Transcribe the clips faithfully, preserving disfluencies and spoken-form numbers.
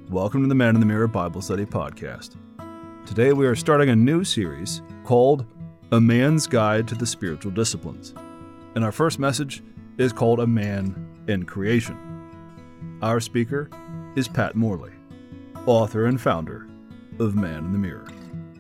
Welcome to the Man in the Mirror Bible Study Podcast. Today we are starting a new series called A Man's Guide to the Spiritual Disciplines. And our first message is called A Man in Creation. Our speaker is Pat Morley, author and founder of Man in the Mirror.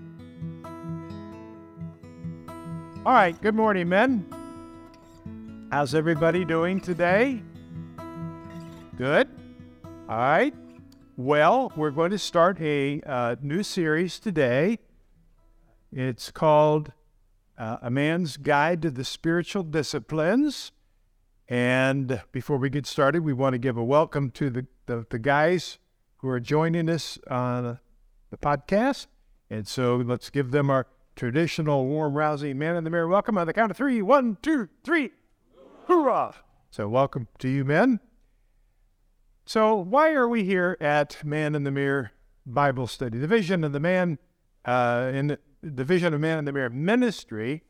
All right, good morning, men. How's everybody doing today? Good? All right. Well, we're going to start a uh, new series today. It's called uh, A Man's Guide to the Spiritual Disciplines. And before we get started, we want to give a welcome to the, the, the guys who are joining us on the podcast. And so let's give them our traditional warm, rousing Man in the Mirror welcome on the count of three. One, two, three. Hoorah! So welcome to you, men. So why are we here at Man in the Mirror Bible Study? The vision of the man uh, in the, the vision of Man in the Mirror ministry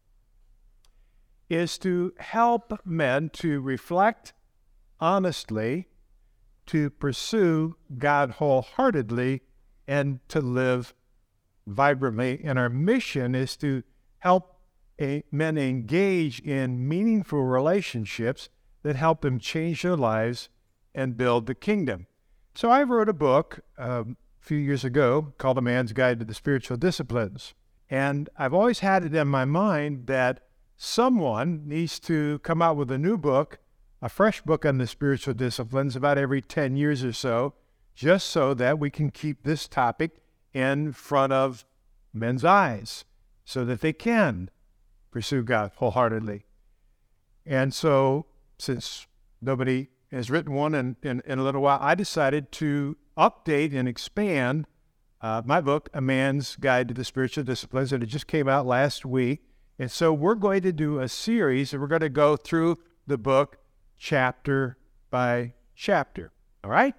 is to help men to reflect honestly, to pursue God wholeheartedly, and to live vibrantly. And our mission is to help a, men engage in meaningful relationships that help them change their lives and build the kingdom. So I wrote a book um, a few years ago called A Man's Guide to the Spiritual Disciplines. And I've always had it in my mind that someone needs to come out with a new book, a fresh book on the spiritual disciplines about every ten years or so, just so that we can keep this topic in front of men's eyes so that they can pursue God wholeheartedly. And so since nobody has written one in, in, in a little while, I decided to update and expand uh, my book, A Man's Guide to the Spiritual Disciplines, and it just came out last week. And so we're going to do a series, and we're going to go through the book chapter by chapter. All right?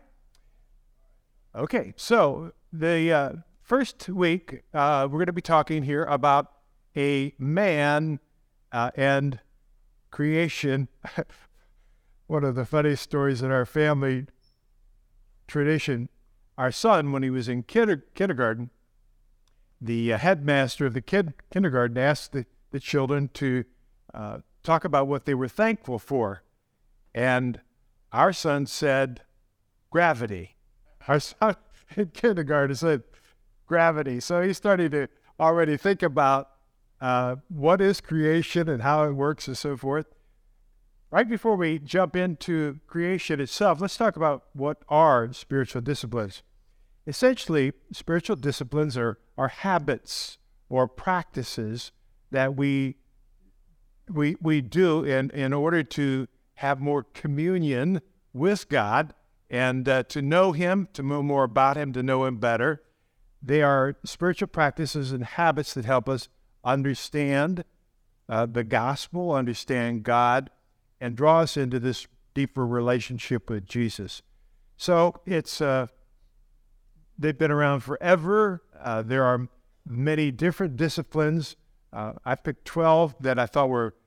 Okay, so the uh, first week, uh, we're going to be talking here about a man uh, and creation. One of the funniest stories in our family tradition, our son, when he was in kinder, kindergarten, the uh, headmaster of the kid, kindergarten asked the, the children to uh, talk about what they were thankful for. And our son said, gravity. Our son in kindergarten said, gravity. So he's starting to already think about uh, what is creation and how it works and so forth. Right before we jump into creation itself, let's talk about what are spiritual disciplines. Essentially, spiritual disciplines are, are habits or practices that we we we do in, in order to have more communion with God and uh, to know Him, to know more about Him, to know Him better. They are spiritual practices and habits that help us understand uh, the gospel, understand God, and draw us into this deeper relationship with Jesus. So it's uh, they've been around forever. Uh, there are many different disciplines. Uh, I picked twelve that I thought were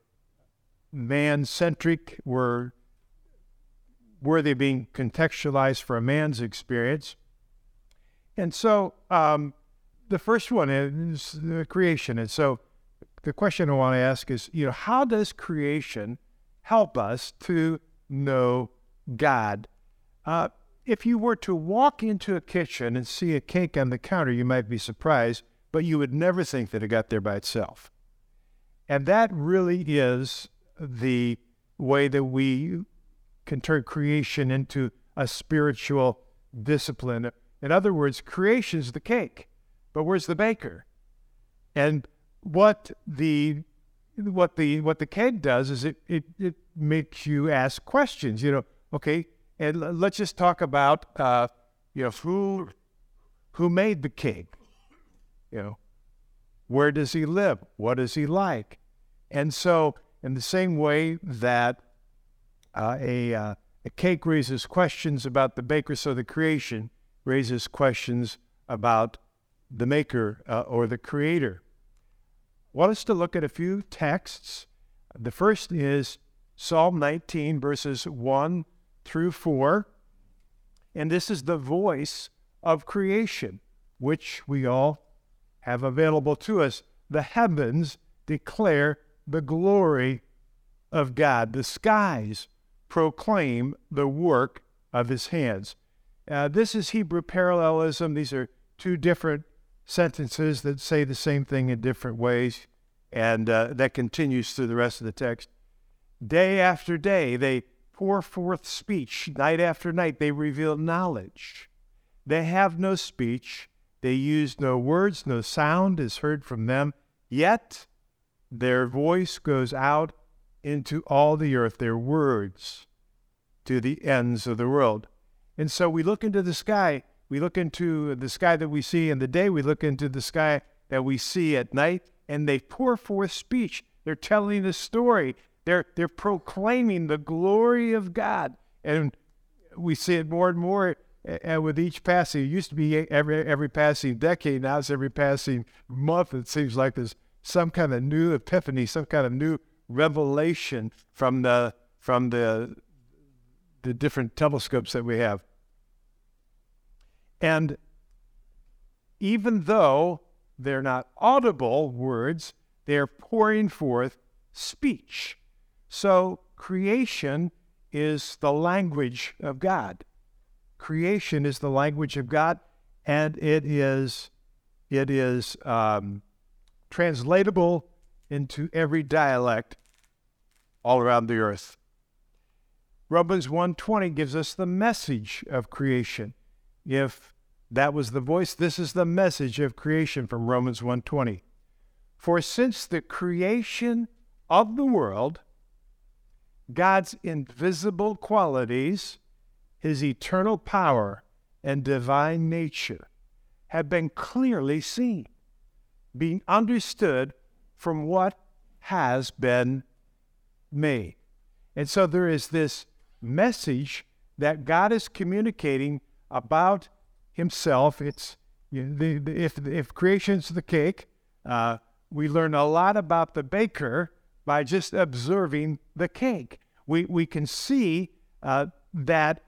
man-centric, were worthy of being contextualized for a man's experience. And so um, the first one is uh, creation. And so the question I want to ask is, you know, how does creation help us to know God? Uh, if you were to walk into a kitchen and see a cake on the counter, you might be surprised, but you would never think that it got there by itself. And that really is the way that we can turn creation into a spiritual discipline. In other words, creation is the cake, but where's the baker? And what the What the what the cake does is it, it, it makes you ask questions, you know, okay, and l- let's just talk about, uh, you know, who who made the cake, you know, where does he live, what is he like? And so in the same way that uh, a, uh, a cake raises questions about the baker, so the creation raises questions about the maker uh, or the creator. I want us to look at a few texts. The first is Psalm nineteen, verses one through four. And this is the voice of creation, which we all have available to us. The heavens declare the glory of God. The skies proclaim the work of his hands. Uh, this is Hebrew parallelism. These are two different sentences that say the same thing in different ways, and uh, that continues through the rest of the text. Day after day, they pour forth speech. Night after night, they reveal knowledge. They have no speech. They use no words. No sound is heard from them. Yet their voice goes out into all the earth, their words to the ends of the world. And so we look into the sky. We look into the sky that we see in the day. We look into the sky that we see at night, and they pour forth speech. They're telling a story. They're, they're proclaiming the glory of God. And we see it more and more uh, with each passing. It used to be every, every passing decade. Now it's every passing month. It seems like there's some kind of new epiphany, some kind of new revelation from the, from the, the different telescopes that we have. And even though they're not audible words, they're pouring forth speech. So creation is the language of God. Creation is the language of God, and it is it is um, translatable into every dialect all around the earth. Romans one twenty gives us the message of creation. If that was the voice, this is the message of creation from Romans one twenty. For since the creation of the world, God's invisible qualities, his eternal power and divine nature, have been clearly seen, being understood from what has been made. And so there is this message that God is communicating about himself. It's you know, the, the, if if creation's the cake, uh, we learn a lot about the baker by just observing the cake. We we can see uh, that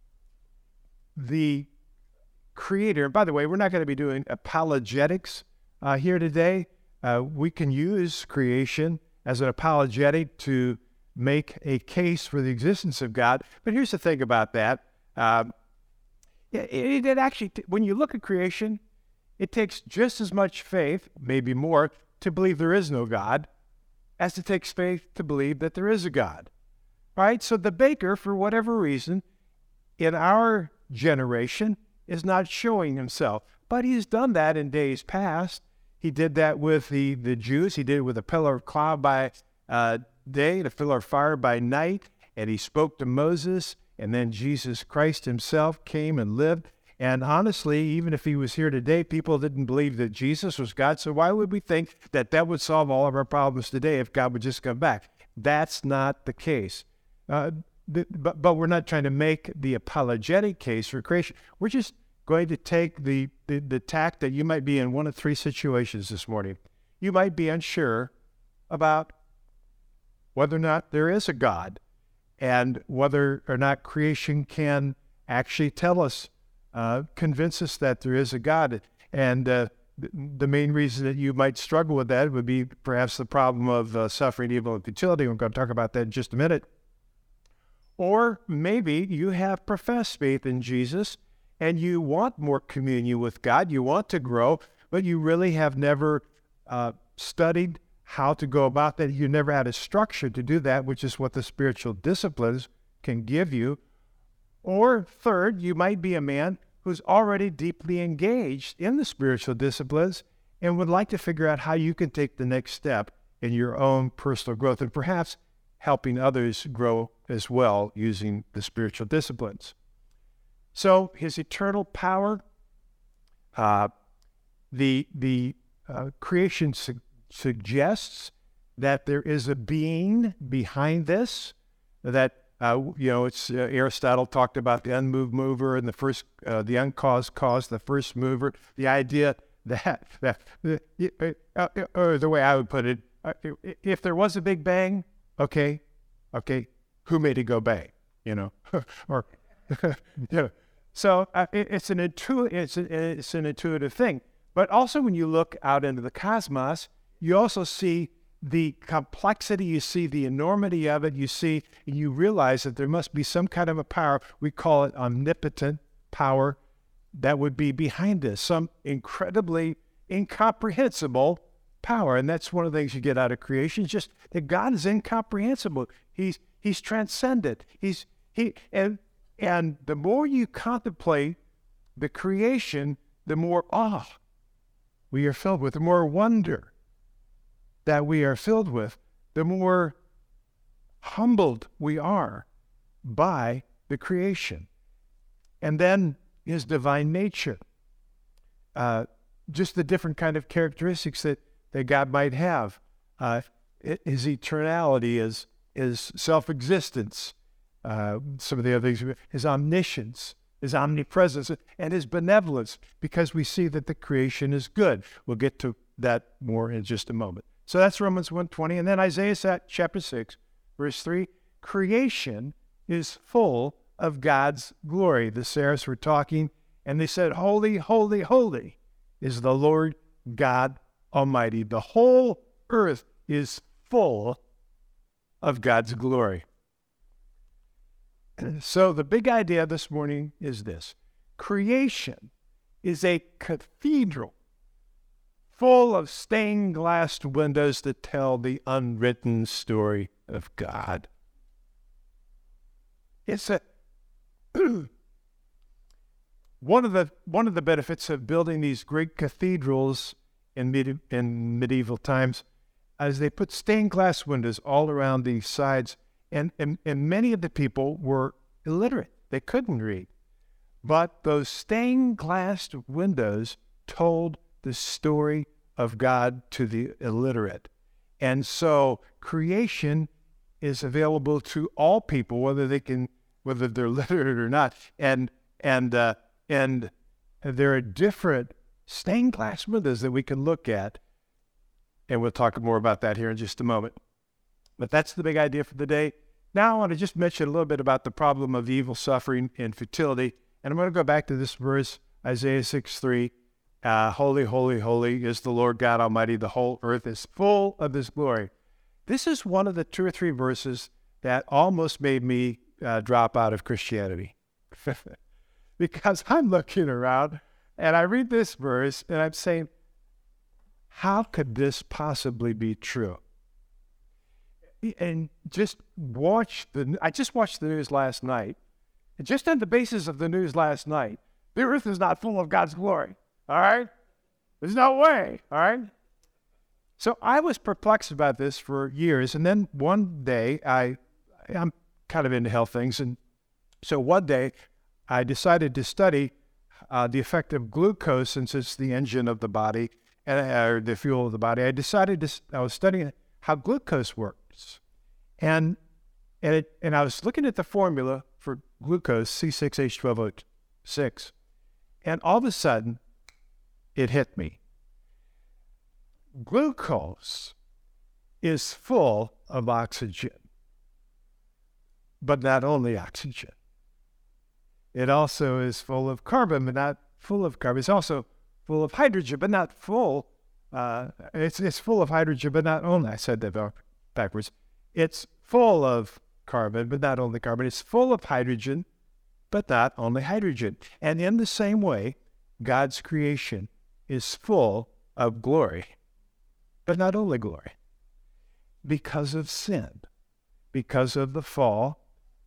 the Creator. By the way, we're not going to be doing apologetics uh, here today. Uh, we can use creation as an apologetic to make a case for the existence of God. But here's the thing about that. Um, It, it actually, when you look at creation, it takes just as much faith, maybe more, to believe there is no God, as it takes faith to believe that there is a God. Right? So the baker, for whatever reason, in our generation, is not showing himself. But he's done that in days past. He did that with the, the Jews. He did it with a pillar of cloud by uh, day and a pillar of fire by night. And he spoke to Moses. And then Jesus Christ himself came and lived. And honestly, even if he was here today, people didn't believe that Jesus was God. So why would we think that that would solve all of our problems today if God would just come back? That's not the case. Uh, the, but, but we're not trying to make the apologetic case for creation. We're just going to take the, the, the tack that you might be in one of three situations this morning. You might be unsure about whether or not there is a God, and whether or not creation can actually tell us, uh, convince us that there is a God. And uh, th- the main reason that you might struggle with that would be perhaps the problem of uh, suffering, evil, and futility. We're going to talk about that in just a minute. Or maybe you have professed faith in Jesus, and you want more communion with God. You want to grow, but you really have never uh, studied how to go about that. You never had a structure to do that, which is what the spiritual disciplines can give you. Or third, you might be a man who's already deeply engaged in the spiritual disciplines and would like to figure out how you can take the next step in your own personal growth and perhaps helping others grow as well using the spiritual disciplines. So his eternal power, uh, the, the uh, creation su- suggests that there is a being behind this, that, uh, you know, it's uh, Aristotle talked about the unmoved mover and the first, uh, the uncaused cause, the first mover, the idea that, that uh, uh, or the way I would put it, uh, if there was a Big Bang, okay, okay, who made it go bang, you know, or, you know, so uh, it, it's an intu- it's, a, it's an intuitive thing. But also when you look out into the cosmos, you also see the complexity, you see the enormity of it, you see, you realize that there must be some kind of a power, we call it omnipotent power, that would be behind this, some incredibly incomprehensible power. And that's one of the things you get out of creation, is just that God is incomprehensible. He's he's transcendent. He's he and and the more you contemplate the creation, the more awe we are filled with, the more wonder that we are filled with, the more humbled we are by the creation. And then his divine nature, uh, just the different kind of characteristics that, that God might have. Uh, his eternality, his, his self-existence, uh, some of the other things, his omniscience, his omnipresence, and his benevolence, because we see that the creation is good. We'll get to that more in just a moment. So that's Romans one twenty. And then Isaiah chapter six, verse three, creation is full of God's glory. The seraphs were talking, and they said, holy, holy, holy is the Lord God Almighty. The whole earth is full of God's glory. So the big idea this morning is this. Creation is a cathedral full of stained glass windows that tell the unwritten story of God. It's a one of the one of the benefits of building these great cathedrals in medi- in medieval times, as they put stained glass windows all around the sides, and, and and many of the people were illiterate; they couldn't read, but those stained glass windows told the story of God to the illiterate. And so creation is available to all people, whether they can, whether they're literate or not. And and uh, and there are different stained glass windows that we can look at, and we'll talk more about that here in just a moment. But that's the big idea for the day. Now I want to just mention a little bit about the problem of evil, suffering, and futility. And I'm going to go back to this verse, Isaiah six three. Uh, holy, holy, holy is the Lord God Almighty. The whole earth is full of his glory. This is one of the two or three verses that almost made me uh, drop out of Christianity. Because I'm looking around and I read this verse and I'm saying, how could this possibly be true? And just watch the, I just watched the news last night. And just on the basis of the news last night, the earth is not full of God's glory. All right? There's no way. All right? So I was perplexed about this for years. And then one day, I, I'm kind of into health things. And so one day, I decided to study uh, the effect of glucose, since it's the engine of the body, and, or the fuel of the body. I decided to, I was studying how glucose works. And, and, it, and I was looking at the formula for glucose, C six H twelve O six. And all of a sudden, it hit me. Glucose is full of oxygen, but not only oxygen. It also is full of carbon, but not full of carbon. It's also full of hydrogen, but not full. Uh, it's it's full of hydrogen, but not only. I said that backwards. It's full of carbon, but not only carbon. It's full of hydrogen, but not only hydrogen. And in the same way, God's creation is full of glory, but not only glory. Because of sin, because of the fall,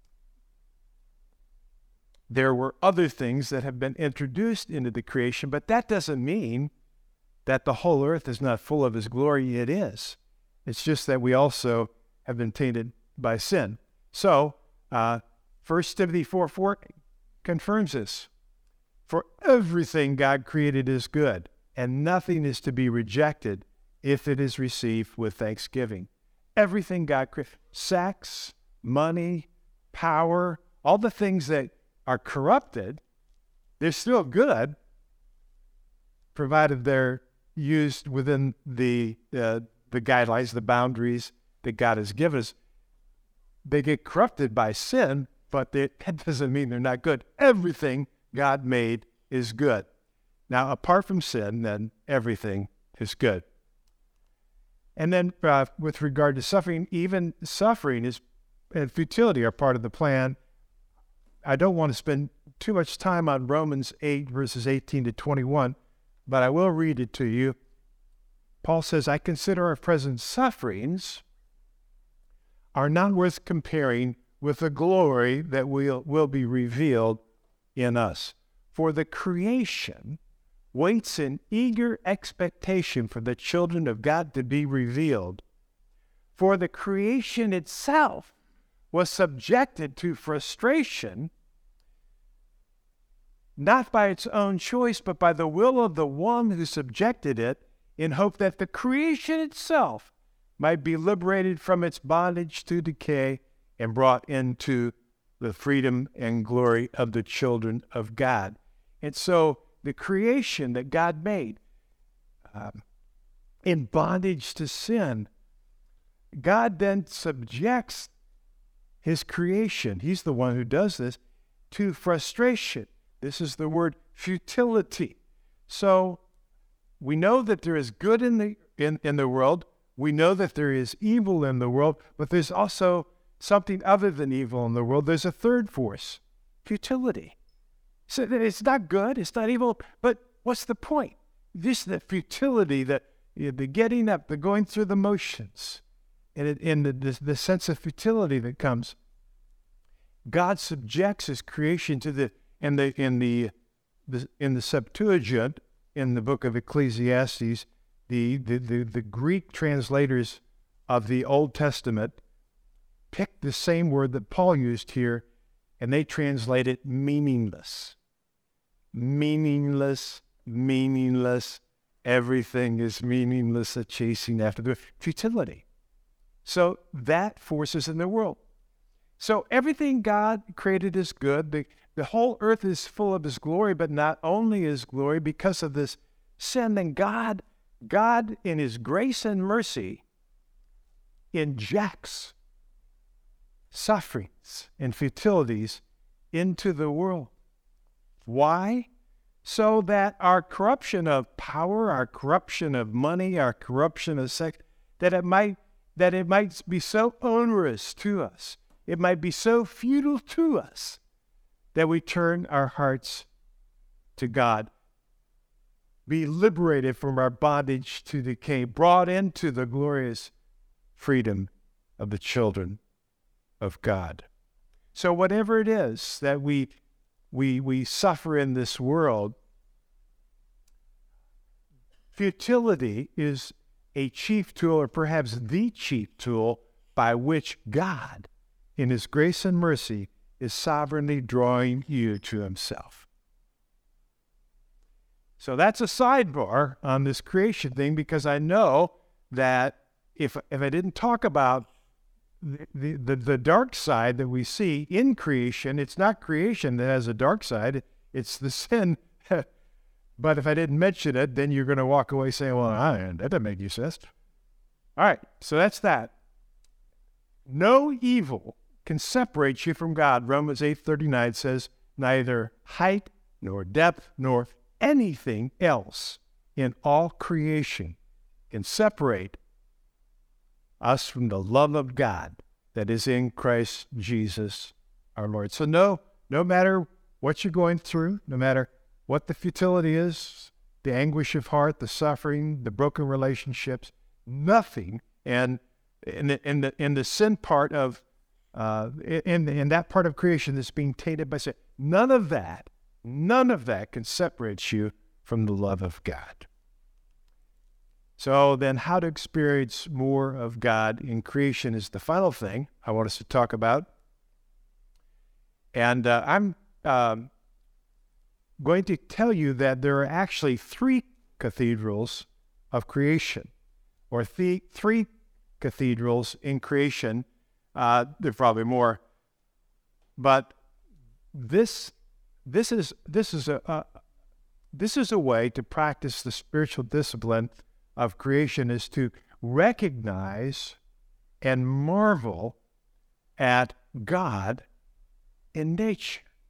there were other things that have been introduced into the creation, but that doesn't mean that the whole earth is not full of his glory. It is. It's just that we also have been tainted by sin. So, uh, First Timothy four four confirms this. For everything God created is good, and nothing is to be rejected if it is received with thanksgiving. Everything God created, sex, money, power, all the things that are corrupted, they're still good, provided they're used within the uh, the guidelines, the boundaries that God has given us. They get corrupted by sin, but they, that doesn't mean they're not good. Everything God made is good. Now, apart from sin, then everything is good. And then uh, with regard to suffering, even suffering is and futility are part of the plan. I don't want to spend too much time on Romans eight, verses eighteen to twenty-one, but I will read it to you. Paul says, I consider our present sufferings are not worth comparing with the glory that will, will be revealed in us. For the creation waits in eager expectation for the children of God to be revealed. For the creation itself was subjected to frustration, not by its own choice, but by the will of the one who subjected it, in hope that the creation itself might be liberated from its bondage to decay and brought into the freedom and glory of the children of God. And so the creation that God made um, in bondage to sin, God then subjects his creation, he's the one who does this, to frustration. This is the word futility. So we know that there is good in the in, in the world. We know that there is evil in the world, but there's also something other than evil in the world. There's a third force, futility. So it's not good, it's not evil, but what's the point? This the futility, the, the getting up, the going through the motions, and, it, and the, the, the sense of futility that comes. God subjects his creation to the, in the, in the, the in the Septuagint, in the book of Ecclesiastes, the, the, the, the Greek translators of the Old Testament picked the same word that Paul used here, and they translate it meaningless. Meaningless, meaningless, everything is meaningless, a chasing after the futility. So that force is in the world. So everything God created is good. The, the whole earth is full of his glory, but not only his glory, because of this sin, then God, God in his grace and mercy injects sufferings and futilities into the world. Why? So that our corruption of power, our corruption of money, our corruption of sex, that it might that it might be so onerous to us, it might be so futile to us, that we turn our hearts to God, be liberated from our bondage to decay, brought into the glorious freedom of the children of God. So whatever it is that we we we suffer in this world, futility is a chief tool, or perhaps the chief tool, by which God, in his grace and mercy, is sovereignly drawing you to himself. So that's a sidebar on this creation thing, because I know that if if I didn't talk about the, the, the dark side that we see in creation, it's not creation that has a dark side, it's the sin. But if I didn't mention it, then you're going to walk away saying, well, I, that doesn't make any sense. All right, so that's that. No evil can separate you from God. Romans eight thirty-nine says, neither height nor depth nor anything else in all creation can separate us from the love of God that is in Christ Jesus our Lord. So no, no matter what you're going through, no matter what the futility is, the anguish of heart, the suffering, the broken relationships, nothing, and in the, in the, in the sin part of, uh, in, in that part of creation that's being tainted by sin, none of that, none of that can separate you from the love of God. So then how to experience more of God in creation is the final thing I want us to talk about. And uh, I'm um, going to tell you that there are actually three cathedrals of creation, or th- three cathedrals in creation. Uh, there are probably more, but this this is this is a uh, this is a way to practice the spiritual discipline of creation, is to recognize and marvel at God in nature.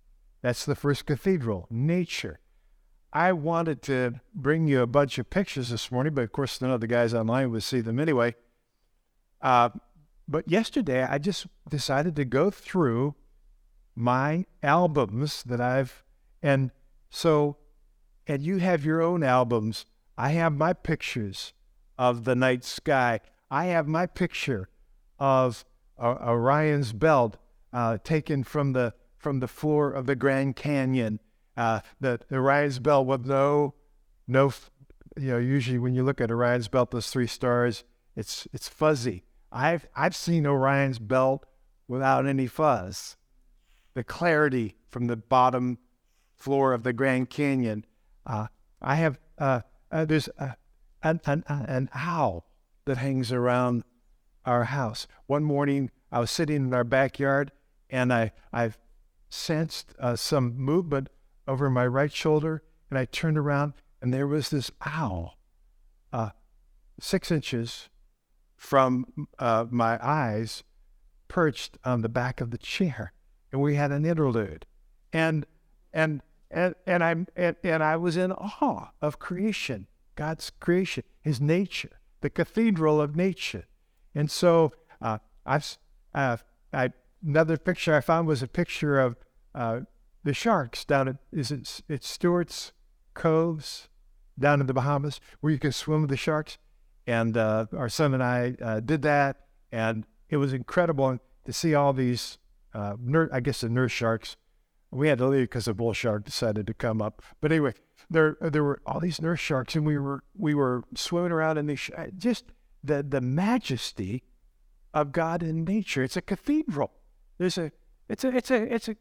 That's the first cathedral, nature. I wanted to bring you a bunch of pictures this morning, but of course none of the guys online would see them anyway. Uh, but yesterday I just decided to go through my albums that I've, and so, and you have your own albums. I have my pictures of the night sky. I have my picture of uh, Orion's belt uh, taken from the from the floor of the Grand Canyon. Uh, the, the Orion's belt with no, no, you know, usually when you look at Orion's belt, those three stars, it's it's fuzzy. I've I've seen Orion's belt without any fuzz. The clarity from the bottom floor of the Grand Canyon. Uh, I have uh, uh, there's a, an, an an owl that hangs around our house. One morning I was sitting in our backyard and I I sensed uh, some movement over my right shoulder, and I turned around and there was this owl, uh, six inches from uh, my eyes, perched on the back of the chair, and we had an interlude, and and and and I and, and I was in awe of creation, God's creation, His nature, the cathedral of nature, and so uh, I've uh, I another picture I found was a picture of uh, the sharks down at is it it's Stewart's Coves down in the Bahamas where you can swim with the sharks, and uh, our son and I uh, did that, and it was incredible to see all these uh, ner- I guess the nurse sharks. We had to leave because the bull shark decided to come up. But anyway, there there were all these nurse sharks, and we were we were swimming around in these sh- just the the majesty of God in nature. It's a cathedral. There's a it's a it's a it's a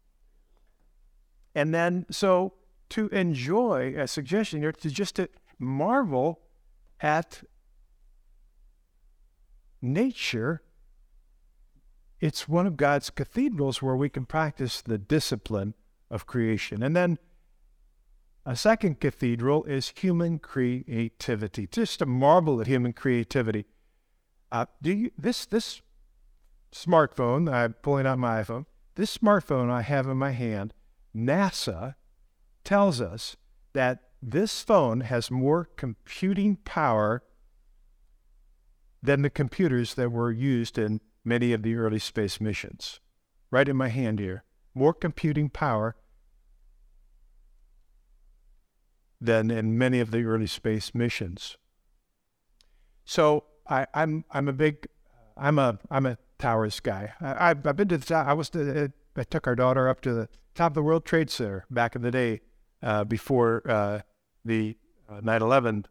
And then, so to enjoy, a suggestion here, to just to marvel at nature, it's one of God's cathedrals where we can practice the discipline of creation. And then a second cathedral is human creativity. Just to marvel at human creativity. Uh, do you this this smartphone? I'm pulling out my iPhone. This smartphone I have in my hand. NASA tells us that this phone has more computing power than the computers that were used in many of the early space missions. Right in my hand here. More computing power than in many of the early space missions. So I, I'm I'm a big I'm a I'm a towers guy. I, I've, I've been to the top. I was to, I took our daughter up to the top of the World Trade Center back in the day, uh, before uh, the uh, nine eleven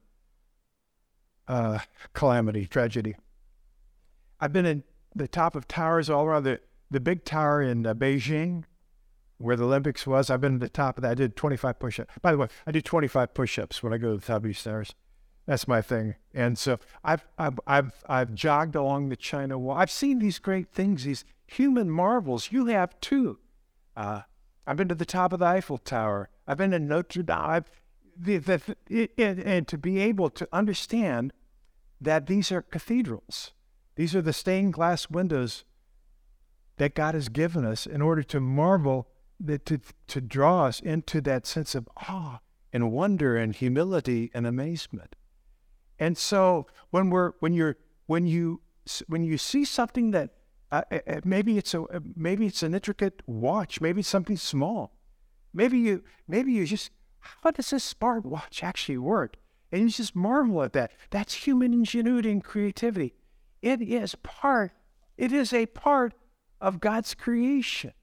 uh, calamity, tragedy. I've been in the top of towers all around, the, the big tower in uh, Beijing, where the Olympics was. I've been at the top of that. I did twenty-five push-ups. By the way, I do twenty-five push-ups when I go to the top of these towers. That's my thing. And so I've, I've, I've, I've jogged along the China Wall. I've seen these great things, these human marvels. You have too. Uh, I've been to the top of the Eiffel Tower. I've been in Notre Dame. I've, the, the, it, it, and to be able to understand that these are cathedrals. These are the stained glass windows that God has given us in order to marvel, that to, to draw us into that sense of awe and wonder and humility and amazement. And so when we're when you're when you when you see something that uh, maybe it's a maybe it's an intricate watch, maybe it's something small, maybe you maybe you just, how does this smart watch actually work? And you just marvel at that. That's human ingenuity and creativity. It is part. It is a part of God's creation.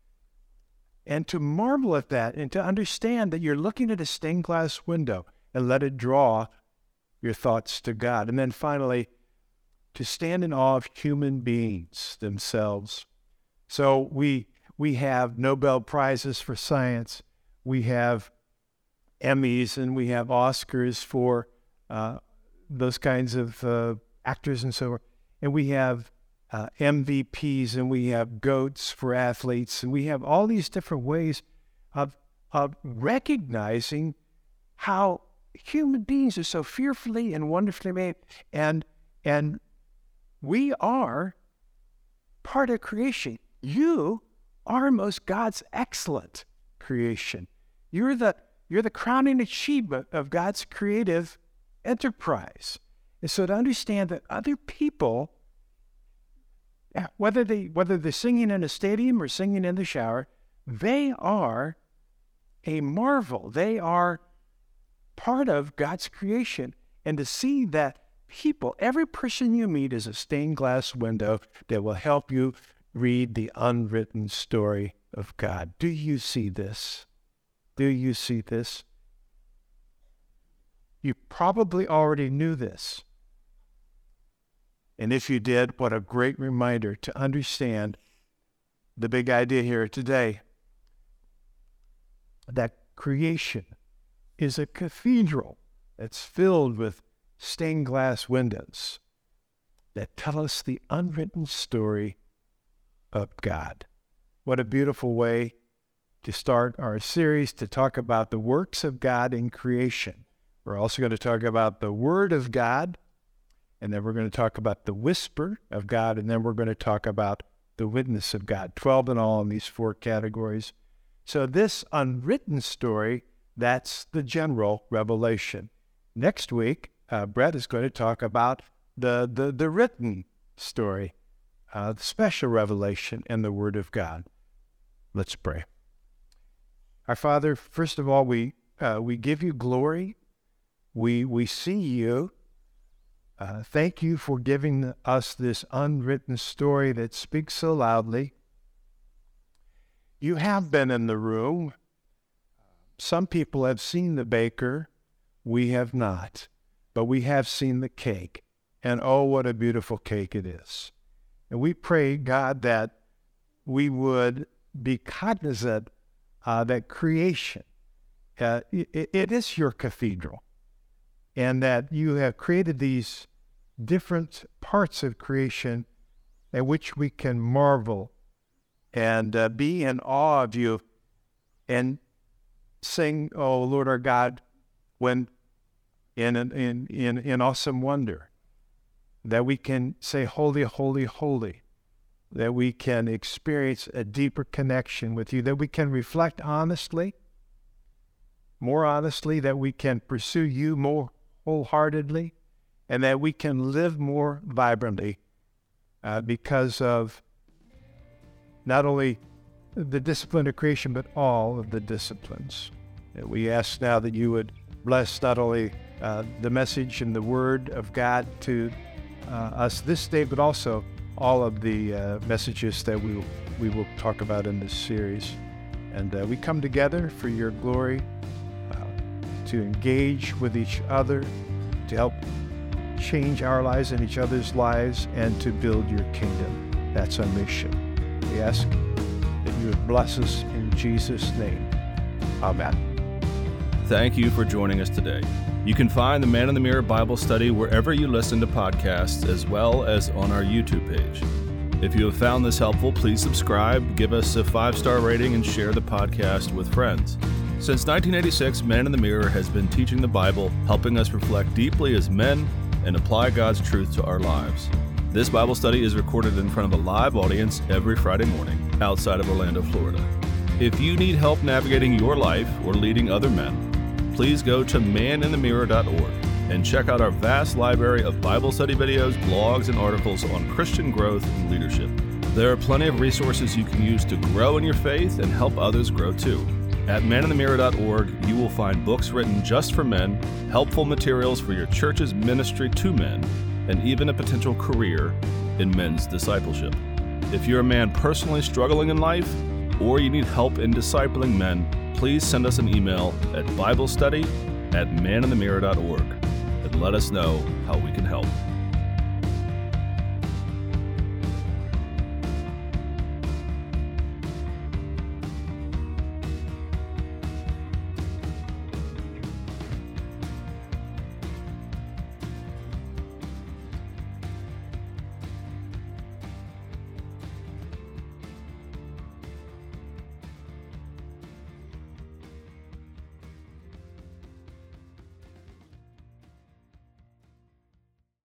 And to marvel at that and to understand that you're looking at a stained glass window and let it draw your thoughts to God. And then finally, to stand in awe of human beings themselves. So we we have Nobel Prizes for science. We have Emmys and we have Oscars for uh, those kinds of uh, actors and so on. And we have uh, M V Ps and we have GOATs for athletes. And we have all these different ways of, of recognizing how human beings are so fearfully and wonderfully made. And, and we are part of creation. You are most God's excellent creation. You're the, you're the crowning achievement of God's creative enterprise. And so to understand that other people, whether, they, whether they're singing in a stadium or singing in the shower, they are a marvel. They are part of God's creation. And to see that people, every person you meet is a stained glass window that will help you read the unwritten story of God. Do you see this? Do you see this? You probably already knew this. And if you did, what a great reminder to understand the big idea here today, that creation is a cathedral that's filled with stained glass windows that tell us the unwritten story of God. What a beautiful way to start our series to talk about the works of God in creation. We're also going to talk about the Word of God, and then we're going to talk about the whisper of God, and then we're going to talk about the witness of God. twelve in all in these four categories. So this unwritten story, that's the general revelation. Next week, uh, Brett is going to talk about the, the, the written story, uh, the special revelation in the Word of God. Let's pray. Our Father, first of all, we uh, we give you glory. We we see you. Uh, thank you for giving us this unwritten story that speaks so loudly. You have been in the room. Some people have seen the baker. We have not. But we have seen the cake. And oh, what a beautiful cake it is. And we pray, God, that we would be cognizant uh, that creation, uh, it, it is your cathedral. And that you have created these different parts of creation at which we can marvel and uh, be in awe of you and sing, oh Lord our God, when in, in, in, in awesome wonder, that we can say, holy, holy, holy, that we can experience a deeper connection with you, that we can reflect honestly, more honestly, that we can pursue you more wholeheartedly, and that we can live more vibrantly uh, because of not only the discipline of creation, but all of the disciplines. And we ask now that you would bless not only uh, the message and the word of God to uh, us this day, but also all of the uh, messages that we will, we will talk about in this series. And uh, we come together for your glory, uh, to engage with each other, to help change our lives and each other's lives, and to build your kingdom. That's our mission. We ask that you would bless us in Jesus' name. Amen. Thank you for joining us today. You can find the Man in the Mirror Bible Study wherever you listen to podcasts, as well as on our YouTube page. If you have found this helpful, please subscribe, give us a five-star rating, and share the podcast with friends. Since nineteen eighty-six, Man in the Mirror has been teaching the Bible, helping us reflect deeply as men and apply God's truth to our lives. This Bible study is recorded in front of a live audience every Friday morning outside of Orlando, Florida. If you need help navigating your life or leading other men, please go to man in the mirror dot org and check out our vast library of Bible study videos, blogs, and articles on Christian growth and leadership. There are plenty of resources you can use to grow in your faith and help others grow too. At man in the mirror dot org, you will find books written just for men, helpful materials for your church's ministry to men, and even a potential career in men's discipleship. If you're a man personally struggling in life, or you need help in discipling men, please send us an email at biblestudy at man in the mirror dot org and let us know how we can help.